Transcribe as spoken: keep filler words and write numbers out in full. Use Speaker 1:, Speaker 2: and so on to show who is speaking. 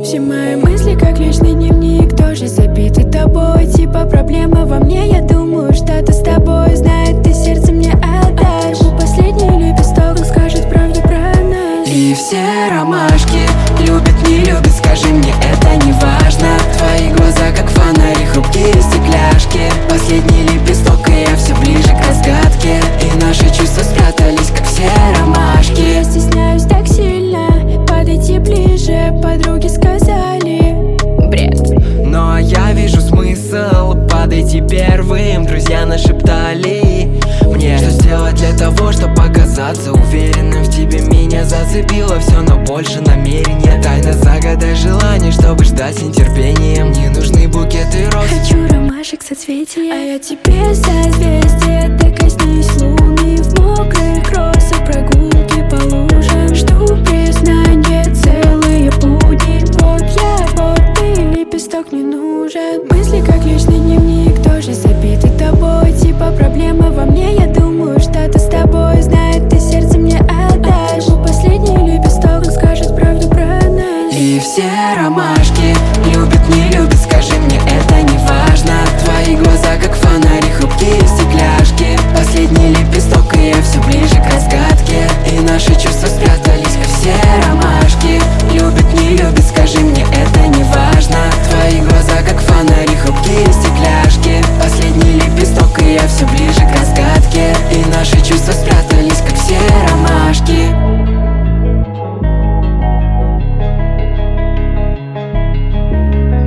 Speaker 1: Все мои мысли как личный дневник, тоже забиты тобой. Типа проблема во мне, я думаю, что-то с тобой. Знает, ты сердце мне отдашь. Почему последний лепесток скажет правду про нас?
Speaker 2: И все ромашки любят, не любят, скажи мне, это не важно. Твои глаза как фонари, хрупкие стекляшки. Последний лепесток, и я все ближе к разгадке. И наши чувства спрятались, как все ромашки.
Speaker 1: Я стесняюсь так сильно подойти ближе, подруги сказали бред.
Speaker 2: Но я вижу смысл подойти первым. Друзья нашептали мне, что сделать для того, чтобы показаться уверенным в тебе. Меня зацепило все, но больше намерения. Тайно загадай желание, чтобы ждать с нетерпением. Не нужны букеты роз,
Speaker 1: хочу ромашек соцветия. А я тебе созвездие, докоснись луны. В мокрых росах прогулки по лужам. Жду признания целые будни. Вот я, вот ты, лепесток не нужен. Мысли как личный дневник, тоже забиты тобой. Типа проблема во мне, я думаю, что-то с тобой. Знает, ты сердце мне отдашь. Почему последний лепесток скажет правду про нас?
Speaker 2: и все ромашки любят, не любят, скажи мне, это не важно. Твои глаза как фонари, хрупкие стекляшки. Последний лепесток, и я все ближе к разгадке. И наши чувства спрятались, как все ромашки. Любят, не любят, скажи мне, это не важно. Твои глаза как фонари, хрупкие стекляшки. Последний лепесток, и я все ближе к разгадке. И наши чувства спрятались, как все ромашки.